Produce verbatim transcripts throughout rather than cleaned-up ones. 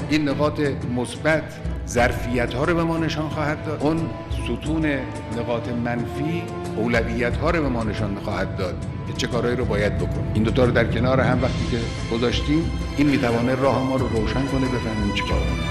این نقاط مثبت ظرفیت ها رو به ما نشان خواهد داد، اون ستون نقاط منفی اولویت ها رو به ما نشان خواهد داد که چه کارهایی رو باید بکنیم. این دوتا رو در کنار هم وقتی که گذاشتیم، این میتوانه راه ما رو روشن کنه، بفهمیم چه کار کنیم.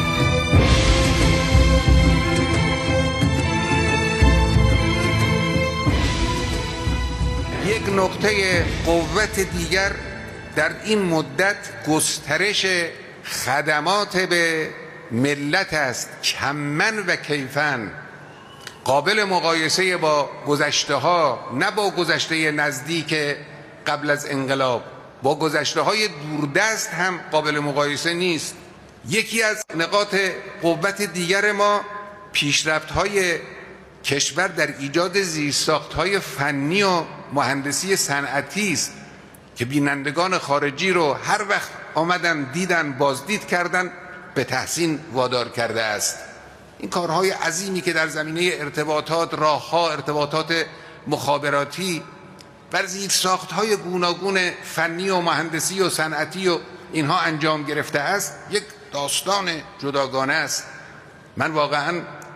یک نقطه قوت دیگر در این مدت گسترش خدمات به ملت است، کمن و کیفن، قابل مقایسه با گذشته ها، نه با گذشته نزدیک قبل از انقلاب، با گذشته های دوردست هم قابل مقایسه نیست. یکی از نقاط قوت دیگر ما پیشرفت های کشور در ایجاد زیرساخت های فنی و مهندسی صنعتی است که بینندگان خارجی رو هر وقت آمدن دیدن، بازدید کردن، به تحسین وادار کرده است. این کارهای عظیمی که در زمینه ارتباطات، راهها، ارتباطات مخابراتی و زیرساخت‌های گوناگون فنی و مهندسی و صنعتی و اینها انجام گرفته است، یک داستان جداگانه است. من واقعا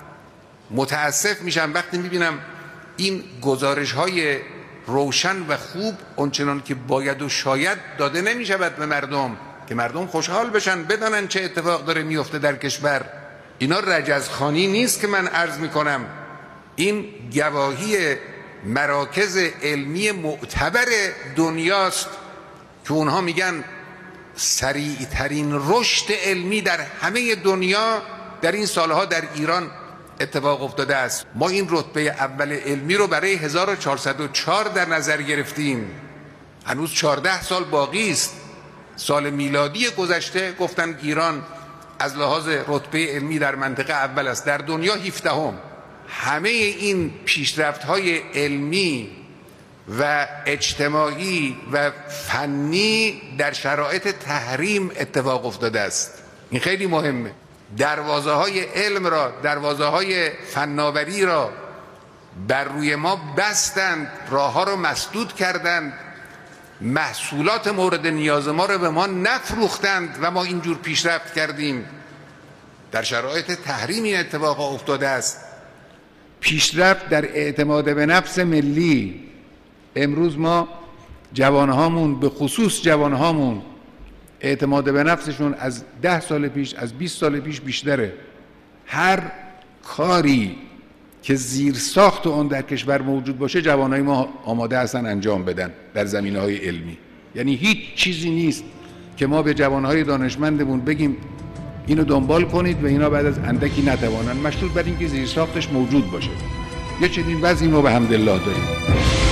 متاسف میشم وقتی میبینم این گزارش‌های روشن و خوب اونچنان که باید و شاید داده نمیشود به مردم که مردم خوشحال بشن، بدانن چه اتفاق داره میفته در کشور. اینا رجزخوانی نیست که من عرض میکنم، این گواهی مراکز علمی معتبر دنیاست که اونها میگن سریع ترین رشد علمی در همه دنیا در این سالها در ایران اتفاق افتاده است. ما این رتبه اول علمی رو برای هزار و چهارصد و چهار در نظر گرفتیم، هنوز چهارده سال باقی است. سال میلادی گذشته گفتن ایران از لحاظ رتبه علمی در منطقه اول است، در دنیا هفدهم. همه این پیشرفت‌های علمی و اجتماعی و فنی در شرایط تحریم اتفاق افتاده است. این خیلی مهمه. دروازه های علم را، دروازه های فناوری را بر روی ما بستند، راه ها را مسدود کردند، محصولات مورد نیاز ما را به ما نفروختند و ما اینجور پیشرفت کردیم. در شرایط تحریم این اتفاق افتاده است. پیشرفت در اعتماد به نفس ملی، امروز ما جوانهامون، به خصوص جوانهامون، اعتماد به نفسشون از ده سال پیش، از بیست سال پیش بیشتره. هر کاری که زیر ساخت اون در کشور موجود باشه جوانای ما آماده هستن انجام بدن در زمینه‌های علمی. یعنی هیچ چیزی نیست که ما به جوانهای دانشمندمون بگیم اینو دنبال کنید و اینا بعد از اندکی نتوانن، مشروط بر اینکه زیر ساختش موجود باشه. یه چنین وضعی ما به حمدالله داریم.